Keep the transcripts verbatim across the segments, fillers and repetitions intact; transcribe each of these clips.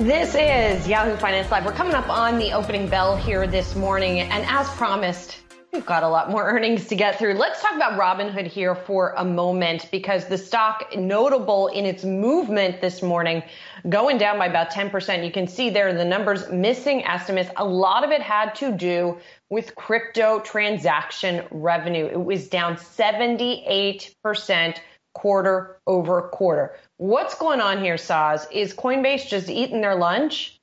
This is Yahoo Finance Live. We're coming up on the opening bell here this morning, and as promised, we've got a lot more earnings to get through. Let's talk about Robinhood here for a moment, because the stock, notable in its movement this morning, going down by about ten percent. You can see there the numbers missing estimates. A lot of it had to do with crypto transaction revenue. It was down seventy-eight percent quarter over quarter. What's going on here, Saz? Is Coinbase just eating their lunch?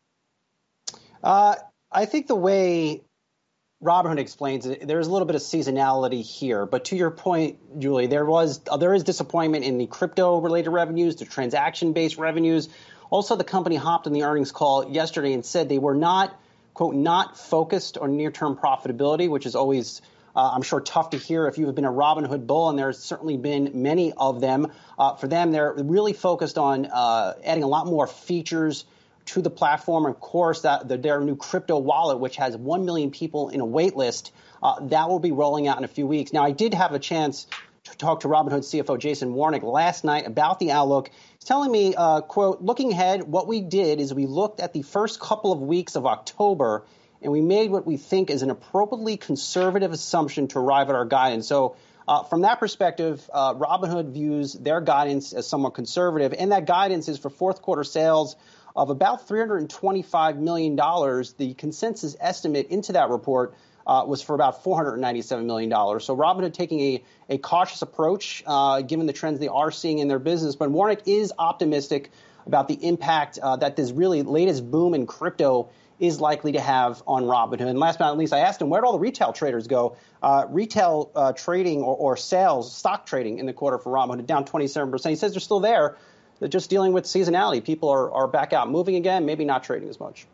Uh, I think the way Robinhood explains it, there's a little bit of seasonality here. But to your point, Julie, there was uh, there is disappointment in the crypto-related revenues, the transaction-based revenues. Also, the company hopped on the earnings call yesterday and said they were not, quote, not focused on near-term profitability, which is always Uh, I'm sure tough to hear if you've been a Robinhood bull, and there's certainly been many of them. Uh, for them, they're really focused on uh, adding a lot more features to the platform. Of course, that the, their new crypto wallet, which has one million people in a wait list, uh, that will be rolling out in a few weeks. Now, I did have a chance to talk to Robinhood C F O Jason Warnick last night about the outlook. He's telling me, uh, quote, looking ahead, what we did is we looked at the first couple of weeks of October, and we made what we think is an appropriately conservative assumption to arrive at our guidance. So uh, from that perspective, uh, Robinhood views their guidance as somewhat conservative, and that guidance is for fourth quarter sales of about three hundred twenty-five million dollars. The consensus estimate into that report uh, was for about four hundred ninety-seven million dollars. So Robinhood taking a, a cautious approach, uh, given the trends they are seeing in their business. But Warnick is optimistic about the impact uh, that this really latest boom in crypto is likely to have on Robinhood. And last but not least, I asked him, where did all the retail traders go? Uh, retail uh, trading or, or sales, stock trading in the quarter for Robinhood, down twenty-seven percent. He says they're still there. They're just dealing with seasonality. People are, are back out moving again, maybe not trading as much.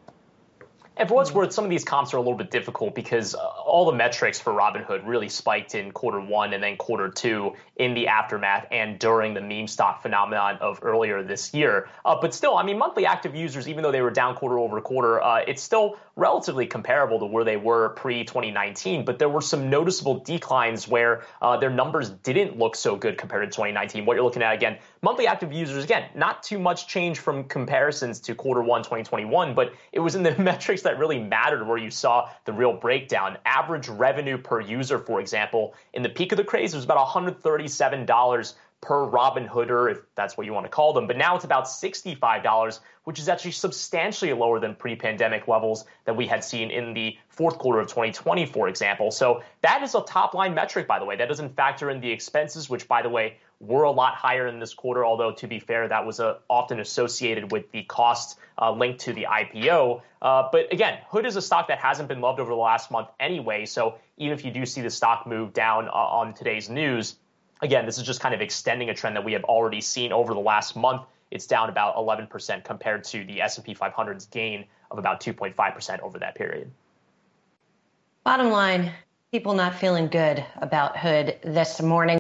And for what's worth, some of these comps are a little bit difficult because uh, all the metrics for Robinhood really spiked in quarter one and then quarter two in the aftermath and during the meme stock phenomenon of earlier this year. Uh, but still, I mean, monthly active users, even though they were down quarter over quarter, uh, it's still relatively comparable to where they were pre twenty nineteen. But there were some noticeable declines where uh, their numbers didn't look so good compared to twenty nineteen. What you're looking at, again, monthly active users, again, not too much change from comparisons to quarter one twenty twenty-one, but it was in the metrics that really mattered where you saw the real breakdown. Average revenue per user, for example, in the peak of the craze was about one hundred thirty-seven dollars per Robinhooder, if that's what you want to call them. But now it's about sixty-five dollars, which is actually substantially lower than pre-pandemic levels that we had seen in the fourth quarter of twenty twenty, for example. So that is a top-line metric, by the way. That doesn't factor in the expenses, which, by the way, were a lot higher in this quarter, although, to be fair, that was uh, often associated with the costs uh, linked to the I P O. Uh, but again, Hood is a stock that hasn't been loved over the last month anyway. So even if you do see the stock move down uh, on today's news, again, this is just kind of extending a trend that we have already seen over the last month. It's down about eleven percent compared to the S and P five hundred's gain of about two point five percent over that period. Bottom line, people not feeling good about Hood this morning.